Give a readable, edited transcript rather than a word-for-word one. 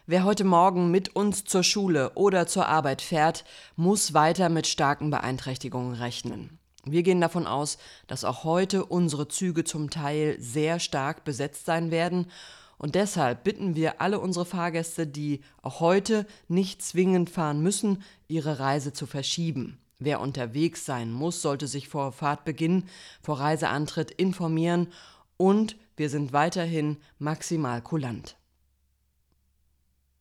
Wer heute Morgen mit uns zur Schule oder zur Arbeit fährt, muss weiter mit starken Beeinträchtigungen rechnen. Wir gehen davon aus, dass auch heute unsere Züge zum Teil sehr stark besetzt sein werden, und deshalb bitten wir alle unsere Fahrgäste, die auch heute nicht zwingend fahren müssen, ihre Reise zu verschieben. Wer unterwegs sein muss, sollte sich vor Fahrtbeginn, vor Reiseantritt informieren, und wir sind weiterhin maximal kulant.